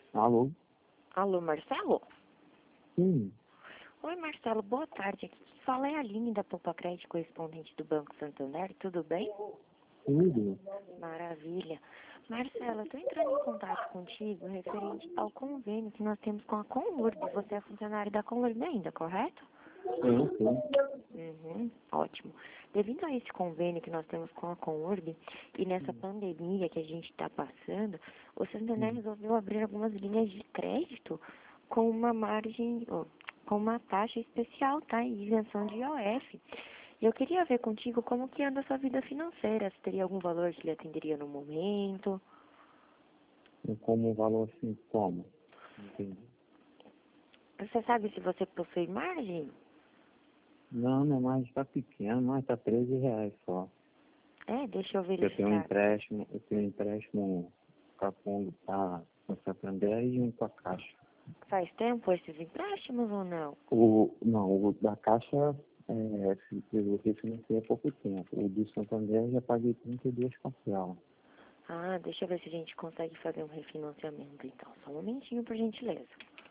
Alô? Alô, Marcelo? Sim, Oi, Marcelo, boa tarde. Aqui quem fala é a Aline da Poupa Crédito, correspondente do Banco Santander. Tudo bem? tudo. Maravilha. Marcelo, eu estou entrando em contato contigo referente ao convênio que nós temos com a Conurb. Você é funcionário da Conurb ainda, correto? Sim, sim. Ótimo. Devido a esse convênio que nós temos com a Conurb e nessa pandemia que a gente está passando, o Santander resolveu abrir algumas linhas de crédito com uma margem, com uma taxa especial, tá? E isenção de IOF. E eu queria ver contigo como que anda a sua vida financeira, se teria algum valor que lhe atenderia no momento. E como o valor assim, como? Entendi. Você sabe se você possui margem? Não, não, mas tá pequeno, mas tá R$ 13 só. É, deixa eu Eu tenho um verificar. empréstimo, com a fundo para o Santander e um com a Caixa. Faz tempo esses empréstimos ou não? O da Caixa, eu refinancei há pouco tempo. O do Santander eu já paguei 32 parcelas. Ah, deixa eu ver se a gente consegue fazer um refinanciamento, então. Só um momentinho, por gentileza.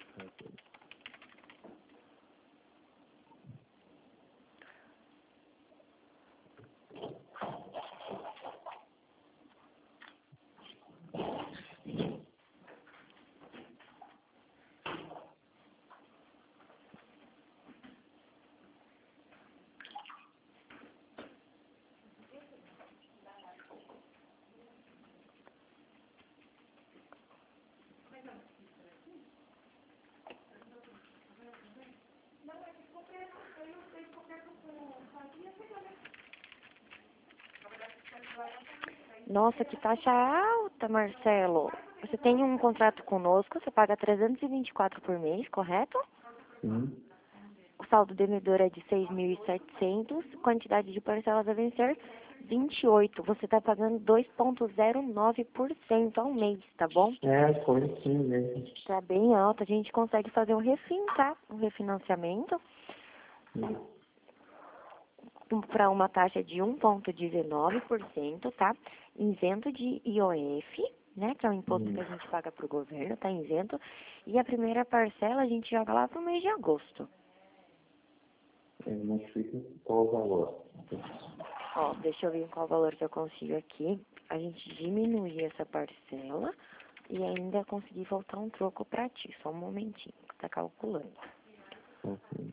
Nossa, que taxa alta, Marcelo. Você tem um contrato conosco, você paga 324 por mês, correto? Sim. O saldo devedor é de 6.700, quantidade de parcelas a vencer 28. Você está pagando 2,09% ao mês, tá bom? Foi sim mesmo. Tá bem alto, a gente consegue fazer um refin, tá? Um refinanciamento para uma taxa de 1,19%, tá? Isento de IOF, né? Que é o imposto que a gente paga para o governo, tá isento. E a primeira parcela a gente joga lá pro mês de agosto. Mas fica qual o valor? Ó, deixa eu ver qual valor que eu consigo aqui. A gente diminuir essa parcela e ainda conseguir voltar um troco para ti. Só um momentinho, tá calculando. Ok.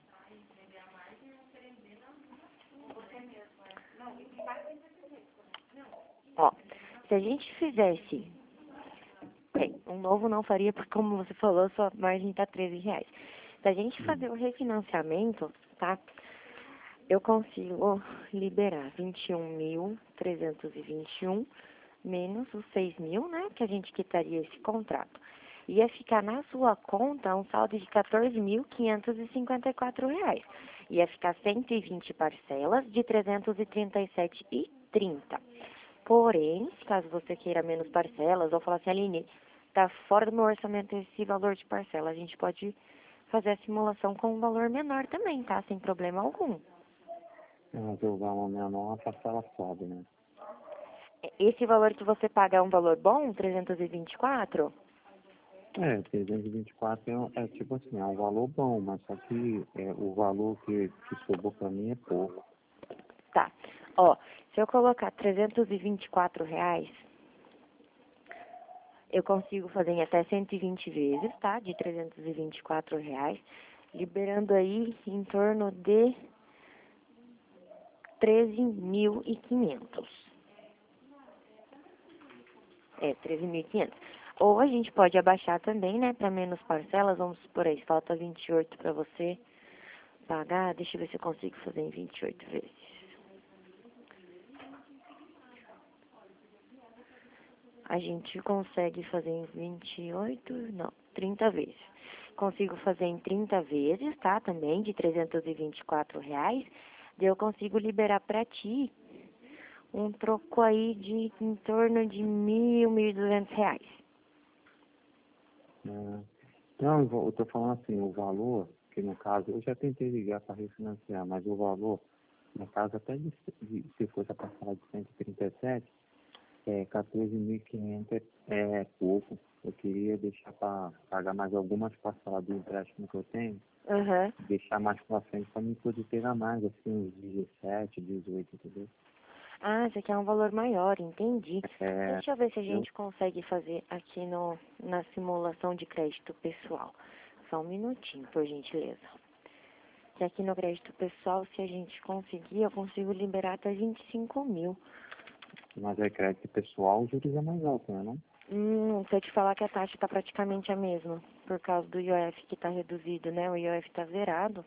Ó, se a gente fizesse, bem, um novo não faria, porque como você falou, sua margem tá R$ 13. Se a gente fazer o refinanciamento, tá? Eu consigo liberar 21.321 menos os 6.000, né? Que a gente quitaria esse contrato. Ia ficar na sua conta um saldo de R$ 14.554. Ia ficar 120 parcelas de 337,30. Porém, caso você queira menos parcelas ou falar assim, Aline, tá fora do meu orçamento esse valor de parcela, a gente pode fazer a simulação com um valor menor também, tá? Sem problema algum. Mas o valor menor, a parcela sobe, né? Esse valor que você paga é um valor bom, 324? 324 é tipo assim, é um valor bom, mas só que o valor que sobrou para mim é pouco. Tá. Ó, se eu colocar R$ 324, eu consigo fazer em até 120 vezes, tá? De R$ 324, liberando aí em torno de 13.500. 13.500. Ou a gente pode abaixar também, né, para menos parcelas, vamos supor aí, falta 28 para você pagar, deixa eu ver se eu consigo fazer em 28 vezes. A gente consegue fazer em 28, não, 30 vezes. Consigo fazer em 30 vezes, tá, também, de R$ 324. Daí eu consigo liberar para ti um troco aí de em torno de R$ 1.200. Né? Não, eu tô falando assim, o valor, que no caso, eu já tentei ligar para refinanciar, mas o valor, no caso até se fosse a parcela de 137, 14.500 é pouco. Eu queria deixar para pagar mais algumas parcelas do empréstimo que eu tenho, Aham. deixar mais para frente para mim poder pegar mais, assim, uns 17, 18, entendeu? Ah, você quer um valor maior, entendi. É, Deixa eu ver se a eu, gente consegue fazer aqui na simulação de crédito pessoal. Só um minutinho, por gentileza. Que aqui no crédito pessoal, se a gente conseguir, eu consigo liberar até 25 mil. mas é crédito pessoal, os juros é mais alto, né, não? Se eu te falar que a taxa está praticamente a mesma, por causa do IOF que está reduzido, né? O IOF está zerado.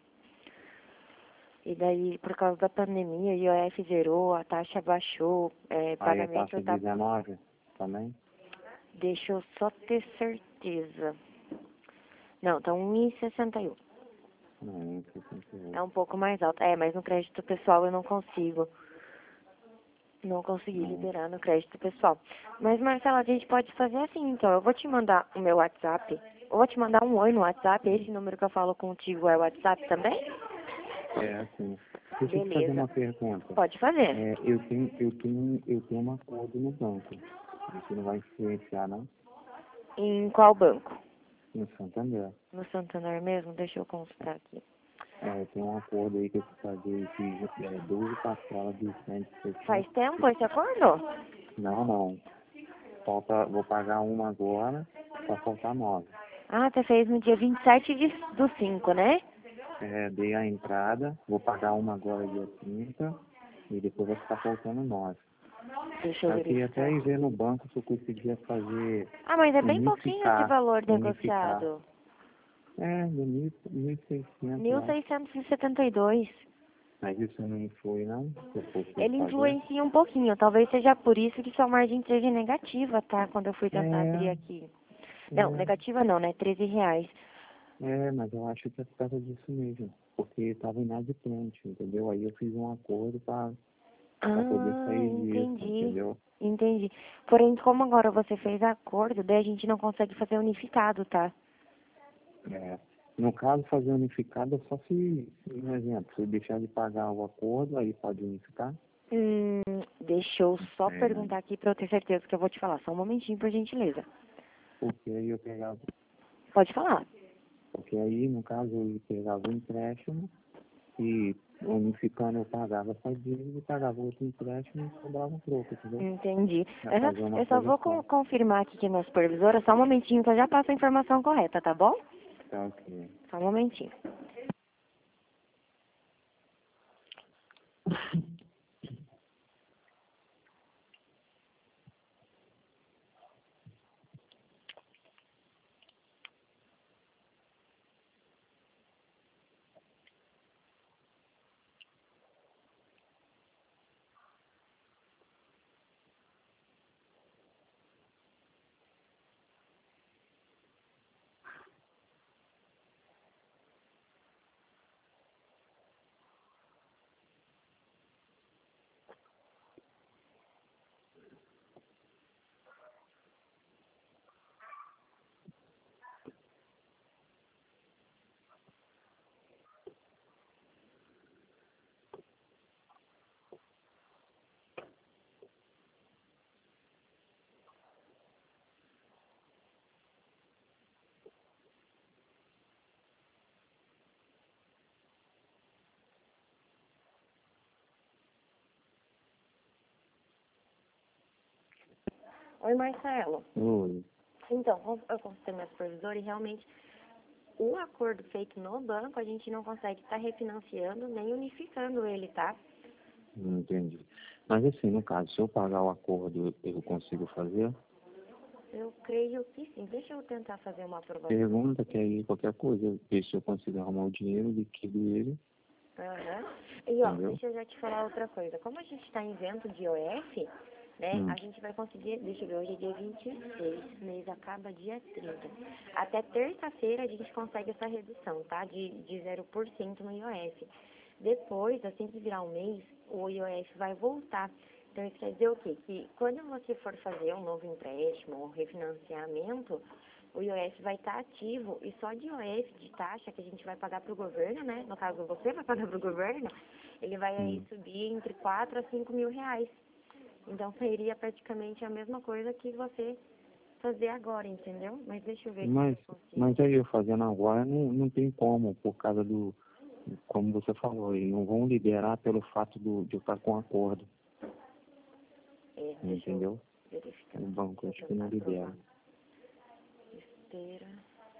E daí, por causa da pandemia, o IOF zerou, a taxa baixou, Aí a pagamento taxa tá... 19 também? Deixa eu só ter certeza. Não, tá 1,61. Não, 68. É um pouco mais alto. É, mas no crédito pessoal eu não consigo. Não consegui Não. liberar no crédito pessoal. Mas, Marcela, a gente pode fazer assim, então. Eu vou te mandar o meu WhatsApp. Eu vou te mandar um oi no WhatsApp. Esse número que eu falo contigo é o WhatsApp também? É assim. Deixa eu te fazer Beleza. uma pergunta. Pode fazer. Eu tenho um acordo no banco. Isso não vai influenciar, não? Em qual banco? No Santander. No Santander mesmo? Deixa eu consultar aqui. Tem um acordo aí que eu paguei de 12 parcelas de 160. Faz tempo esse acordo? Não, não. Vou pagar uma agora, só faltar 9. Ah, você fez no dia 27 do 5, né? Dei a entrada, vou pagar uma agora dia 30 e depois vai ficar faltando 9. Deixa eu Eu queria verificar até ir aqui. ver no banco se eu conseguia fazer, Ah, mas é bem pouquinho esse unificar, valor unificar. negociado. De 1.600, eu acho. 1.672. Mas isso não influi, não? Se eu fosse Ele fazer? influencia um pouquinho. Talvez seja por isso que sua margem seja negativa, tá? Quando eu fui tentar abrir É, aqui. Não, é, negativa não, né? R$ 13. mas eu acho que é por causa disso mesmo. Porque estava inadimplente, entendeu? Aí eu fiz um acordo para poder Ah, sair disso, entendi. entendeu? Entendi. Porém, como agora você fez acordo, daí a gente não consegue fazer unificado, tá? É, no caso, fazer unificado é só um exemplo, se eu deixar de pagar o acordo, aí pode unificar? Deixa eu só É, né? perguntar aqui pra eu ter certeza que eu vou te falar. Só um momentinho, por gentileza. Porque aí eu pegava, Pode falar. porque aí, no caso, eu pegava o empréstimo e unificando eu pagava essa dívida e pagava outro empréstimo e sobrava um troco, entendeu? Entendi. Pra Aham. fazer uma Eu só coisa vou só. confirmar aqui que a minha supervisora, só um momentinho que eu já passo a informação correta, tá bom? Tá ok. Só um momentinho. Oi, Marcelo. Oi. Então, eu consultei minha supervisora e realmente o acordo feito no banco, a gente não consegue estar refinanciando nem unificando ele, tá? Não entendi. Mas assim, no caso, se eu pagar o acordo, eu consigo fazer? Eu creio que sim. Deixa eu tentar fazer uma aprovação. Pergunta que aí qualquer coisa, eu vejo se eu consigo arrumar o dinheiro, liquido ele, Aham. E ó, entendeu? deixa eu já te falar outra coisa. Como a gente está em isento de IOF, né, Hum. a gente vai conseguir, deixa eu ver, hoje é dia 26, mês acaba dia 30. Até terça-feira a gente consegue essa redução, tá? De 0% no IOF. Depois, assim que virar um mês, o IOF vai voltar. Então isso quer dizer o quê? Que quando você for fazer um novo empréstimo ou refinanciamento, o IOF vai estar ativo e só de IOF, de taxa que a gente vai pagar para o governo, né? No caso, você vai pagar para o governo, ele vai aí Hum. subir entre 4 a 5 mil reais. Então seria praticamente a mesma coisa que você fazer agora, entendeu? Mas deixa eu ver se Mas, eu consigo. mas aí eu fazendo agora não tem como, por causa do, como você falou, eles não vão liberar pelo fato de eu estar com acordo, Deixa eu entendeu? verificar. O banco acho que não libera. Esteira.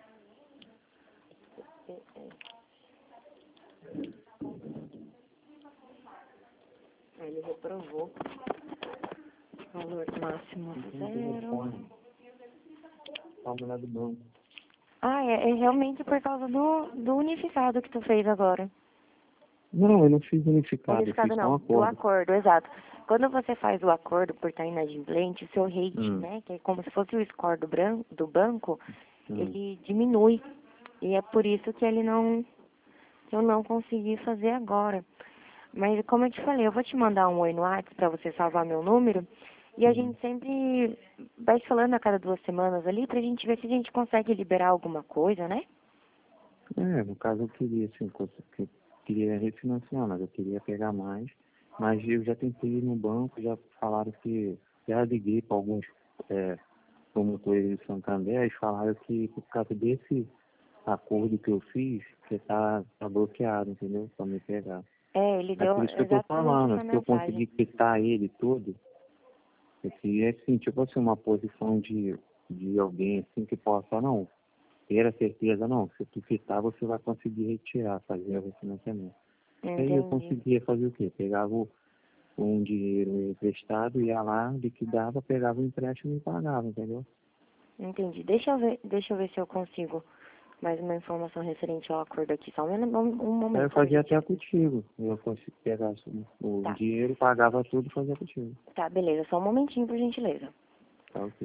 Ele reprovou. Valor máximo zero. A mulher do banco. É realmente por causa do unificado que tu fez agora. Não, eu não fiz unificado, eu Unificado fiz só um não, do acordo. acordo, exato. Quando você faz o acordo por estar inadimplente, o seu rate, Hum. né, que é como se fosse o score do banco, Hum. ele diminui. E é por isso que eu não consegui fazer agora. Mas como eu te falei, eu vou te mandar um oi no WhatsApp para você salvar meu número. E a gente sempre vai falando a cada 2 semanas ali pra gente ver se a gente consegue liberar alguma coisa, né? No caso eu queria, assim, que eu queria refinanciar, mas eu queria pegar mais. Mas eu já tentei ir no banco, já falaram que, já liguei para alguns promotores de Santander, eles falaram que por causa desse acordo que eu fiz, que tá bloqueado, entendeu? Para me pegar. Ele É deu por isso que eu tô exatamente falando, essa se eu mensagem. conseguir quitar ele todo, eu queria, assim, tipo assim, uma posição de alguém, assim, que possa, não, ter a certeza, não, se tu quitar, você vai conseguir retirar, fazer o refinanciamento. Aí eu Entendi. conseguia fazer o quê? Pegava um dinheiro emprestado, ia lá, liquidava, pegava o empréstimo e pagava, entendeu? Entendi. Deixa eu ver se eu consigo mais uma informação referente ao acordo aqui. Só um Aí eu momento, fazia gente. até contigo. Eu consegui pegar o Tá, dinheiro, pagava tudo e fazia contigo. tá, beleza. Só um momentinho, por gentileza. Tá ok.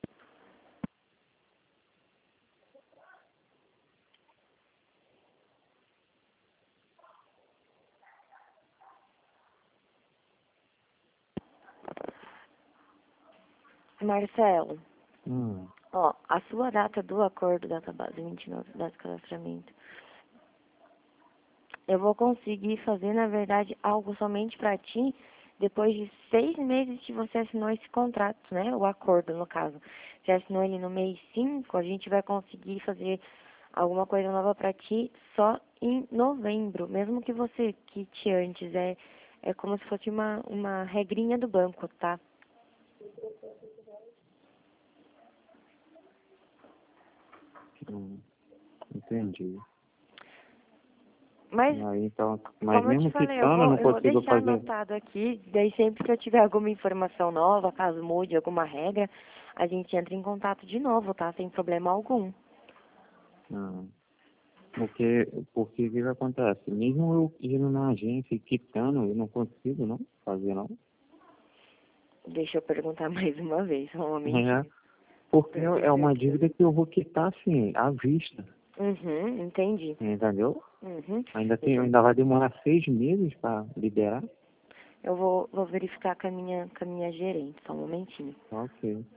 Marcelo, Hum. ó, a sua data do acordo, data base 29, data de cadastramento, eu vou conseguir fazer, na verdade, algo somente para ti depois de 6 meses que você assinou esse contrato, né? O acordo, no caso. Você assinou ele no mês 5, a gente vai conseguir fazer alguma coisa nova para ti só em novembro. Mesmo que você quite antes, é como se fosse uma regrinha do banco, tá? Entendi. Mas Aí, então, mas como eu te mesmo falei, quitando, eu não eu vou consigo deixar fazer. anotado aqui, daí sempre que eu tiver alguma informação nova, caso mude alguma regra, a gente entra em contato de novo, tá? Sem problema algum. Hum. Porque o que acontece? Mesmo eu indo na agência e quitando, eu não consigo, não fazer, não. Deixa eu perguntar mais uma vez, só um É, momentinho, porque pra ter é uma certeza. dívida que eu vou quitar, assim, à vista, Uhum, entendi. entendeu? Uhum. Ainda vai demorar 6 meses para liberar. Eu vou verificar com a minha gerente, só um momentinho. Ok.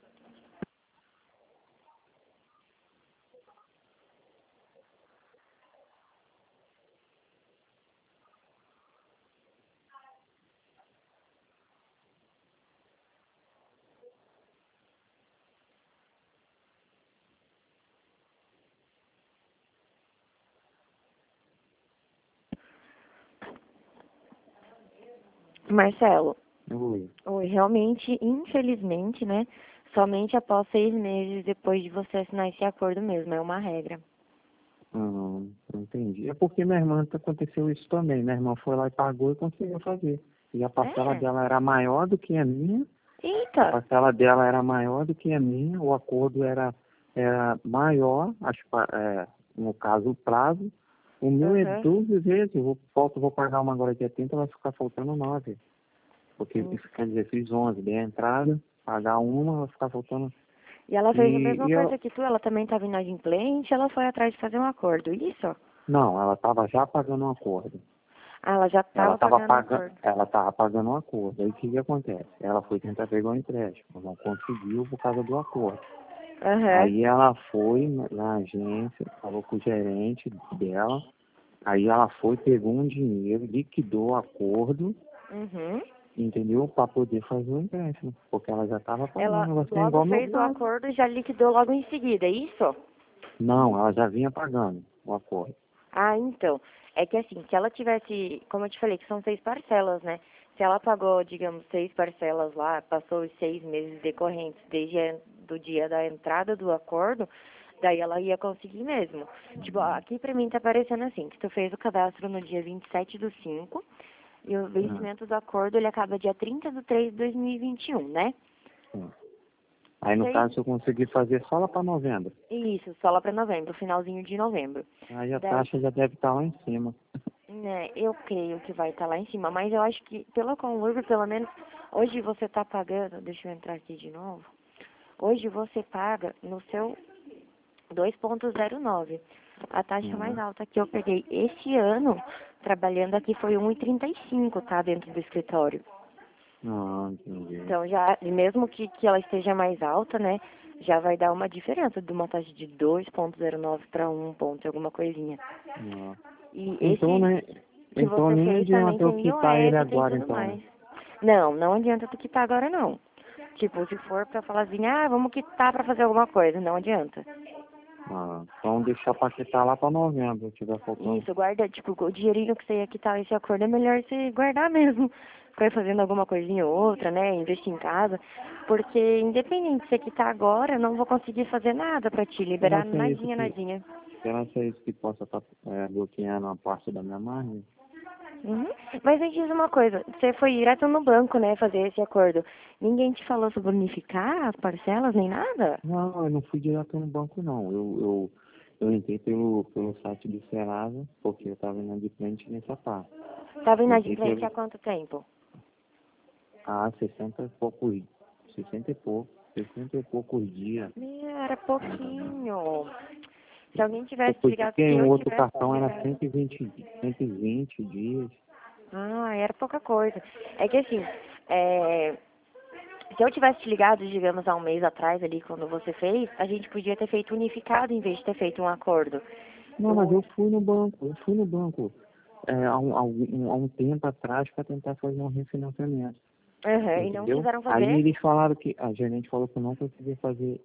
Marcelo, Oi. oi, realmente, infelizmente, né? Somente após 6 meses depois de você assinar esse acordo mesmo, é uma regra. Não entendi. É porque minha irmã aconteceu isso também. Minha irmã foi lá e pagou e conseguiu fazer. E a parcela É? dela era maior do que a minha. A Eita! parcela dela era maior do que a minha. O acordo era maior, no caso, o prazo. O meu é Aham. 12 vezes. Vou pagar uma agora dia 30, vai ficar faltando 9. Porque Hum. isso quer dizer, fiz 11. Dei a entrada, pagar uma, vai ficar faltando. E ela fez a E mesma eu, coisa que tu, ela também estava inadimplente, ela foi atrás de fazer um acordo, isso? não, ela estava já pagando um acordo. Ah, ela já estava pagando o acordo. Ela estava pagando um acordo. Aí o que acontece? Ela foi tentar pegar um empréstimo, não conseguiu por causa do acordo. Aham. Aí ela foi na agência, falou com o gerente dela, aí ela foi, pegou um dinheiro, liquidou o acordo, Uhum. entendeu? Para poder fazer o empréstimo, porque ela já estava Ela pagando, ela tem logo igual meu fez o pai. acordo e já liquidou logo em seguida, é isso? Não, ela já vinha pagando o acordo. Ah, então. É que assim, se ela tivesse, como eu te falei, que são 6 parcelas, né? Se ela pagou, digamos, 6 parcelas lá, passou os 6 meses decorrentes do dia da entrada do acordo, daí ela ia conseguir mesmo. Tipo, aqui pra mim tá aparecendo assim, que tu fez o cadastro no dia 27/5 e o Ah, vencimento do acordo, ele acaba dia 30/3/2021, né? sim. Aí, no Seis, caso, eu consegui fazer só lá para novembro. isso, só lá pra novembro, finalzinho de novembro. Aí a Daí, taxa já deve estar lá em cima. né, eu creio que vai estar lá em cima, mas eu acho que pela Conlurbio, pelo menos, hoje você está pagando, deixa eu entrar aqui de novo, hoje você paga no seu 2,09. A taxa mais Uhum. alta que eu peguei esse ano, trabalhando aqui, foi 1,35, tá, dentro do escritório. Ah, entendi. Então, já, e mesmo que ela esteja mais alta, né, já vai dar uma diferença de uma taxa de 2,09 para 1 ponto, alguma coisinha. Ah. E Então, esse né? que Então você nem fez também adianta eu tem quitar ele IOF, tem agora, tudo então, né? mais. Não, não adianta tu quitar agora não. Tipo, se for pra falar assim, ah, vamos quitar pra fazer alguma coisa, não adianta. Ah, então deixar para quitar lá para novembro, se tiver faltando. Isso, guarda, tipo, o dinheirinho que você ia quitar esse acordo é melhor você guardar mesmo. Pra ir fazendo alguma coisinha ou outra, né? Investir em casa. Porque independente de você quitar agora, eu não vou conseguir fazer nada pra te Será liberar que é isso nadinha, que, nadinha. será que é isso que possa estar bloqueando a parte da minha margem? Uhum. Mas me diz uma coisa, você foi direto no banco, né, fazer esse acordo. Ninguém te falou sobre unificar as parcelas, nem nada? Não, eu não fui direto no banco, não. Eu entrei pelo site do Serasa, porque eu estava inadimplente nessa parte. Tava Entrei inadimplente há pelo, quanto tempo? 60 e poucos, 60 e pouco, 60 e poucos dias. Era pouquinho. Se alguém tivesse te ligado, Porque se o eu outro tivesse te cartão era ligado. 120 dias. Ah, era pouca coisa. É que assim, se eu tivesse te ligado, digamos, há um mês atrás ali, quando você fez, a gente podia ter feito unificado em vez de ter feito um acordo. Não, mas O, eu fui no banco há um tempo atrás para tentar fazer um refinanciamento, uhum, e não entendeu? quiseram Aí fazer? eles falaram que, a gerente falou que eu não conseguia fazer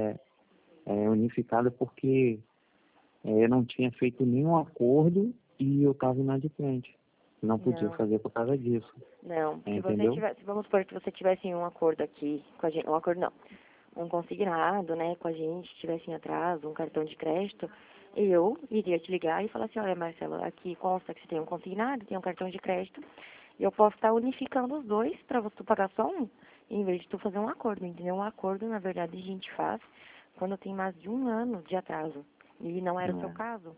unificado porque eu não tinha feito nenhum acordo e eu estava inadimplente. Não podia Não. fazer por causa disso, Não, se você entendeu? tivesse, vamos supor que você tivesse um acordo aqui com a gente, um acordo não, um consignado, né, com a gente, tivesse em atraso, um cartão de crédito, eu iria te ligar e falar assim, olha Marcelo, aqui consta que você tem um consignado, tem um cartão de crédito, e eu posso estar unificando os dois para você pagar só um, em vez de tu fazer um acordo, entendeu? Um acordo, na verdade, a gente faz quando tem mais de um ano de atraso, e não era o seu caso.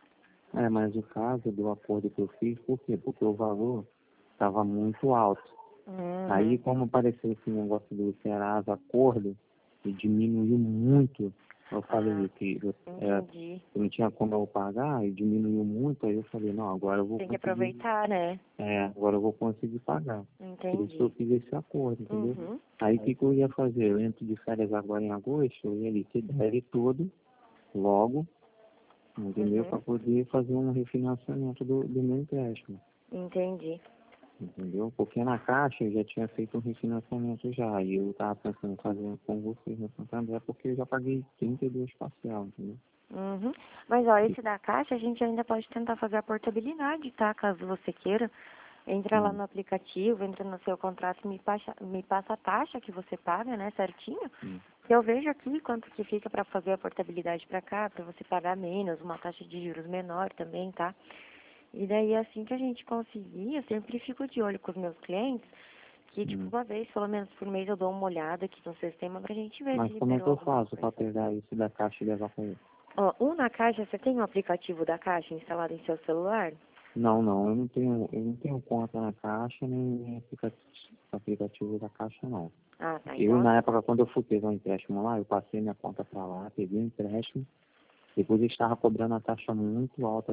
Mas o caso do acordo que eu fiz, por quê? Porque o valor estava muito alto. Aí, Uhum, como apareceu esse negócio do Serasa acordo, e diminuiu muito, eu ah, falei que entendi. eu não tinha como eu pagar, e diminuiu muito, aí eu falei, não, agora eu vou Tem que conseguir, aproveitar, né? agora eu vou conseguir pagar. Por isso que eu Entendi. fiz esse acordo, entendeu? Uhum. Aí o que, que eu ia fazer? Eu entro de férias agora em agosto, eu ia liquidar ele todo, logo, entendeu? Para Uhum. poder fazer um refinanciamento do meu empréstimo. Entendi. Entendeu? Porque na Caixa eu já tinha feito um refinanciamento já, e eu estava pensando em fazer com vocês no Santander, porque eu já paguei 32 parcial, entendeu? Uhum. Mas ó, esse da Caixa a gente ainda pode tentar fazer a portabilidade, tá? Caso você queira. Entra lá Hum, no aplicativo, entra no seu contrato e me passa a taxa que você paga, né, certinho. hum, Que eu vejo aqui quanto que fica para fazer a portabilidade para cá, para você pagar menos, uma taxa de juros menor também, tá? E daí assim que a gente conseguir, eu sempre fico de olho com os meus clientes, que tipo hum. uma vez, pelo menos por mês, eu dou uma olhada aqui no sistema pra gente ver se Mas como é que liberou eu alguma faço para coisa. pegar isso da Caixa e levar para ele? Ó, na Caixa, você tem um aplicativo da Caixa instalado em seu celular? Não, não, eu não tenho conta na Caixa, nem aplicativo da Caixa, não. Ah, tá. Eu, Então, na assim. época, quando eu fui pegar um empréstimo lá, eu passei minha conta para lá, peguei o empréstimo, depois eles estavam cobrando a taxa muito alta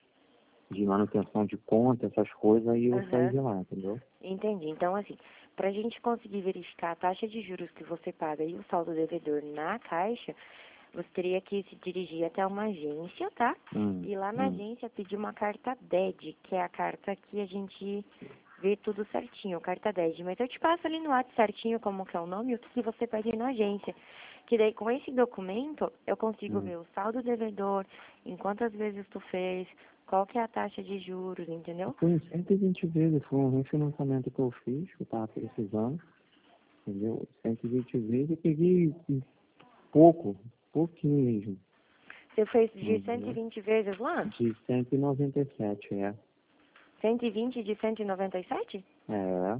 de manutenção de conta, essas coisas, e eu saí Aham. de lá, entendeu? Entendi. Então, assim, pra gente conseguir verificar a taxa de juros que você paga e o saldo devedor na Caixa, você teria que se dirigir até uma agência, tá? Hum, E lá na hum, agência pedir uma carta DED, que é a carta que a gente ver tudo certinho, carta 10. Mas eu te passo ali no WhatsApp certinho como que é o nome e o que você pede na agência. Que daí com esse documento eu consigo ver o saldo devedor, em quantas vezes tu fez, qual que é a taxa de juros, entendeu? Foi em 120 vezes, foi um refinanciamento que eu fiz, que eu estava precisando, entendeu? 120 vezes eu peguei pouquinho mesmo, Você fez de entendeu? 120 vezes lá? De 197, 120 de 197? É.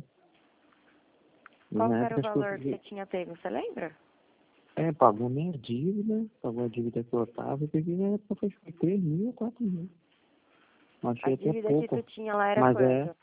E Qual na que era o época acho que eu valor que você peguei. tinha pego, você lembra? Pagou minha dívida, pagou a dívida que eu tava, eu peguei na época foi 3 mil, 4 mil. A Achei até dívida que tu pouco. tinha lá era Mas quanto?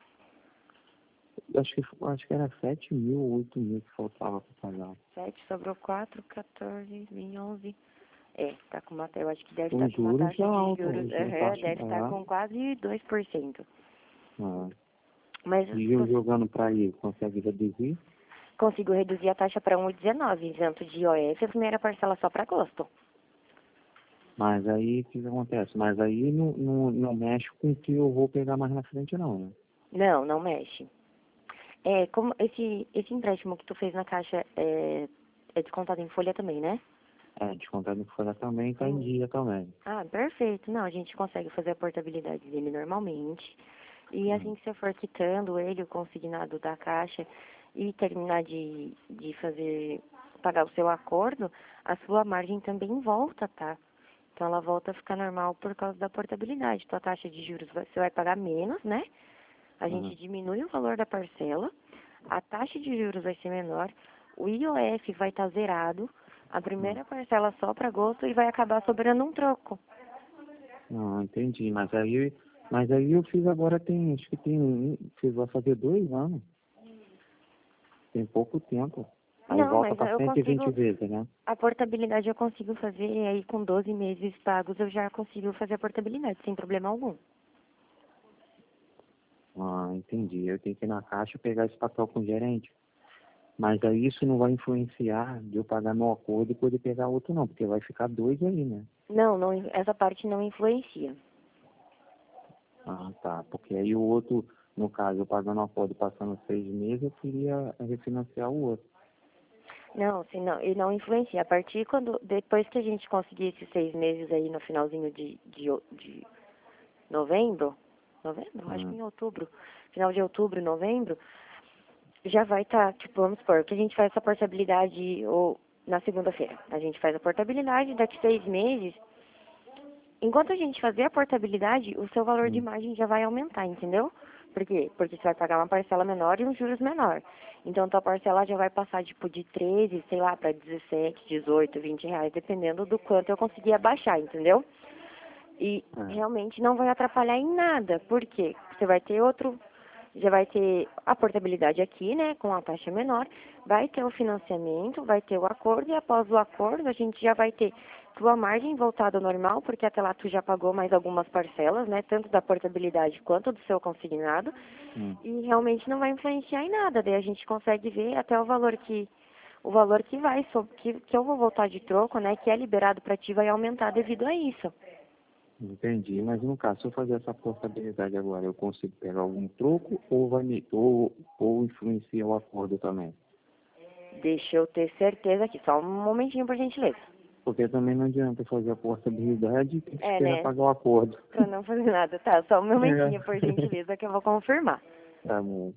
acho que era 7 mil, 8 mil que faltava para pagar. 7 sobrou 4, 14, 11. É, tá com uma, eu acho que deve estar Os com uma juros taxa já de altos, juros, os juros taxa, deve estar com quase 2%. é. Mas E eu jogando para aí, consegue reduzir? consigo reduzir a taxa para 1,19, isento de IOF, a primeira parcela só para agosto. Mas aí, o que acontece? Mas aí não mexe com o que eu vou pegar mais na frente não, né? Não, não mexe. É, como esse empréstimo que tu fez na Caixa é descontado em folha também, né? Descontado em folha também, tá em Sim. dia também. Ah, perfeito. Não, a gente consegue fazer a portabilidade dele normalmente. E assim que você for quitando ele, o consignado da Caixa, e terminar de fazer, pagar o seu acordo, a sua margem também volta, tá? Então ela volta a ficar normal por causa da portabilidade. Tua taxa de juros você vai pagar menos, né? A gente diminui o valor da parcela, a taxa de juros vai ser menor, o IOF vai estar zerado, a primeira parcela só para agosto e vai acabar sobrando um troco. Não, entendi. Mas aí eu fiz agora acho que vai fazer 2 anos. Tem pouco tempo. Aí Não, volta mas para eu 120 consigo, vezes, né? a portabilidade eu consigo fazer aí com 12 meses pagos, eu já consigo fazer a portabilidade sem problema algum. Ah, entendi. Eu tenho que ir na caixa e pegar esse papel com o gerente. Mas aí isso não vai influenciar de eu pagar meu acordo e poder pegar outro não, porque vai ficar dois aí, né? Não, não, essa parte não influencia. Ah, tá. Porque aí o outro, no caso, eu pagando o acordo passando 6 meses, eu queria refinanciar o outro. Não, se não, e não influencia. A partir depois que a gente conseguir esses 6 meses aí no finalzinho de novembro, acho que Ah, em outubro, final de outubro, novembro, já vai estar, tipo, vamos supor, que a gente faz essa portabilidade ou na segunda-feira. A gente faz a portabilidade, daqui 6 meses, enquanto a gente fazer a portabilidade, o seu valor de hum, margem já vai aumentar, entendeu? Por quê? Porque você vai pagar uma parcela menor e um juros menor. Então, tua parcela já vai passar, tipo, de 13, sei lá, para 17, 18, 20 reais, dependendo do quanto eu conseguir abaixar, entendeu? E é. realmente não vai atrapalhar em nada. Por quê? Você vai ter já vai ter a portabilidade aqui, né, com a taxa menor, vai ter o financiamento, vai ter o acordo, e após o acordo a gente já vai ter tua margem voltada ao normal, porque até lá tu já pagou mais algumas parcelas, né, tanto da portabilidade quanto do seu consignado, Hum. e realmente não vai influenciar em nada, daí a gente consegue ver até o valor que vai, que eu vou voltar de troco, né, que é liberado para ti, vai aumentar devido a isso. Entendi, mas no caso, se eu fazer essa portabilidade agora, eu consigo pegar algum troco ou influencia o acordo também? Deixa eu ter certeza aqui, só um momentinho por gentileza. Porque também não adianta fazer a portabilidade e ter que É, esperar né? pagar o acordo. Pra não fazer nada. Tá, só um É. momentinho, por gentileza, que eu vou confirmar. Tá bom.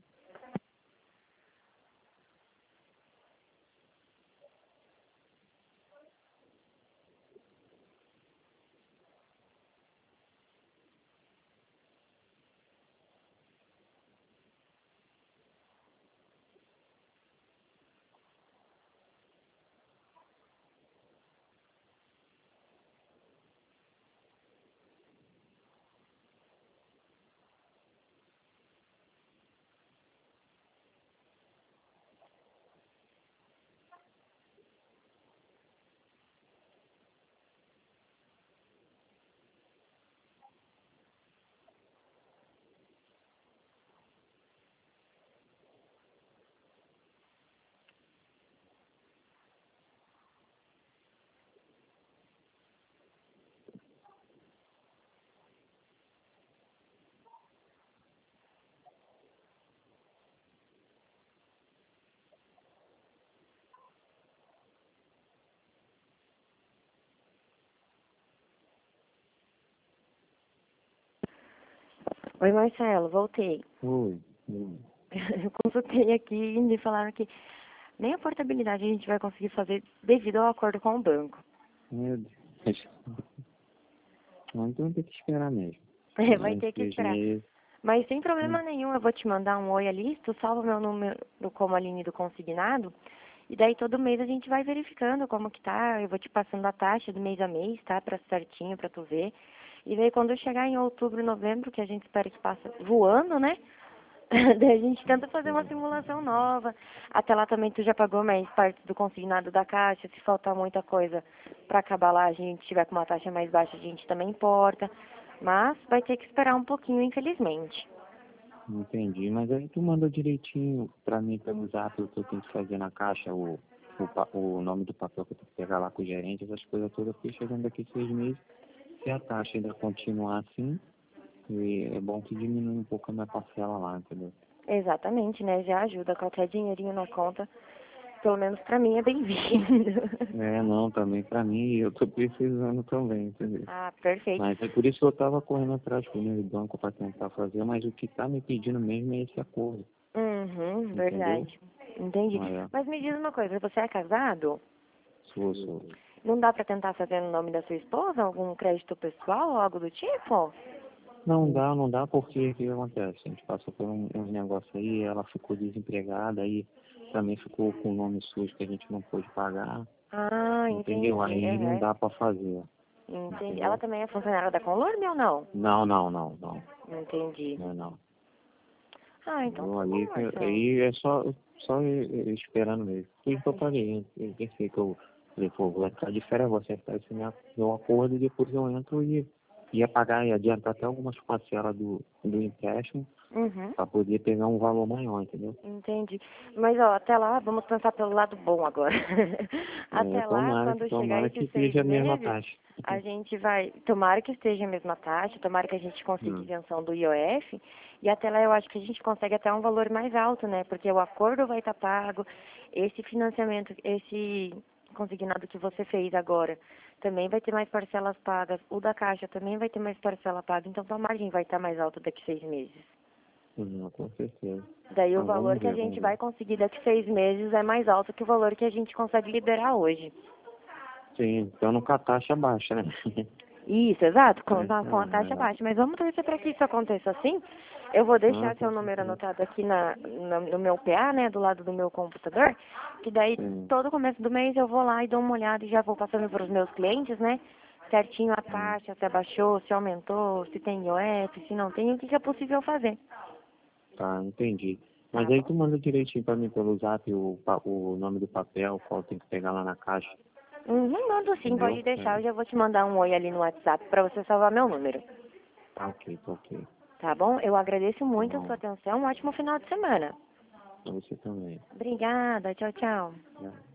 Oi, Marcelo, voltei. Oi. Eu consultei aqui e me falaram que nem a portabilidade a gente vai conseguir fazer devido ao acordo com o banco. Meu Deus. Não, então tem que esperar mesmo. Vai ter que 6 esperar. meses. Mas sem problema nenhum, eu vou te mandar um oi ali, tu salva meu número como Aline do consignado, e daí todo mês a gente vai verificando como que tá, eu vou te passando a taxa do mês a mês, tá, pra certinho, pra tu ver. E daí quando chegar em outubro, novembro, que a gente espera que passe voando, né? Daí a gente tenta fazer uma simulação nova. Até lá também tu já pagou mais parte do consignado da caixa, se faltar muita coisa pra acabar lá, a gente tiver com uma taxa mais baixa, a gente também importa. Mas vai ter que esperar um pouquinho, infelizmente. Entendi. Mas aí tu manda direitinho pra mim pelo zap o que eu tenho que fazer na caixa, o nome do papel que eu tenho que pegar lá com o gerente, essas coisas todas, porque chegando daqui 6 meses, se a taxa ainda continuar assim, e é bom que diminui um pouco a minha parcela lá, entendeu? Exatamente, né? Já ajuda. Qualquer dinheirinho na conta, pelo menos pra mim, é bem-vindo. Não, também pra mim, eu tô precisando também, entendeu? Ah, perfeito. Mas é por isso que eu tava correndo atrás do meu banco pra tentar fazer, mas o que tá me pedindo mesmo é esse acordo, Uhum, entendeu? verdade. Entendi. É, Mas me diz uma coisa, você é casado? sou. Não dá pra tentar fazer no nome da sua esposa, algum crédito pessoal ou algo do tipo? Não dá porque o que acontece? A gente passou por uns negócios aí, ela ficou desempregada, aí também ficou com o nome sujo que a gente não pôde pagar, Ah, entendi. entendeu? Aí não Uhum. dá pra fazer, Entendi. Ela entendeu? também é funcionária da Conlurb ou não? Não, Entendi. não. Ah, então Entendeu? tá bom, Marcelo. Aí é só esperando mesmo. Por isso que eu falei, eu pensei que eu falei, pô, vou entrar de férias, vou acertar esse meu acordo e depois eu entro e ia pagar e adiantar até algumas parcelas do empréstimo Uhum. para poder pegar um valor maior, entendeu? Entendi. Mas, ó, até lá, vamos pensar pelo lado bom agora. Até lá, quando chegar Tomara que esses seis esteja a mesma meses, taxa. a gente vai. Tomara que esteja a mesma taxa, tomara que a gente consiga Hum. isenção do IOF. E até lá eu acho que a gente consegue até um valor mais alto, né? Porque o acordo vai estar pago, esse financiamento, esse consignado que você fez agora, também vai ter mais parcelas pagas. O da Caixa também vai ter mais parcela paga. Então, a margem vai estar mais alta daqui 6 meses. Com certeza. Daí o Então valor que a vamos gente ver. vai conseguir daqui 6 meses é mais alto que o valor que a gente consegue liberar hoje. Sim, então com a taxa baixa, né? Isso, exato, com a taxa É. baixa. Mas vamos torcer para que isso aconteça assim. Eu vou deixar seu Com número certeza. anotado aqui no meu PA, né, do lado do meu computador, que daí Sim. todo começo do mês eu vou lá e dou uma olhada e já vou passando para os meus clientes, né, certinho a taxa, se abaixou, se aumentou, se tem IOF, se não tem, o que é possível fazer. Tá, entendi. Tá Mas aí bom? tu manda direitinho pra mim pelo zap o nome do papel, qual tem que pegar lá na caixa, Mando sim, entendeu? pode deixar. Eu já vou te mandar um oi ali no WhatsApp para você salvar meu número. Tá ok. Tá bom? Eu agradeço Tá muito a sua bom. atenção. Um ótimo final de semana. Pra você também. Obrigada. Tchau, tchau. Né?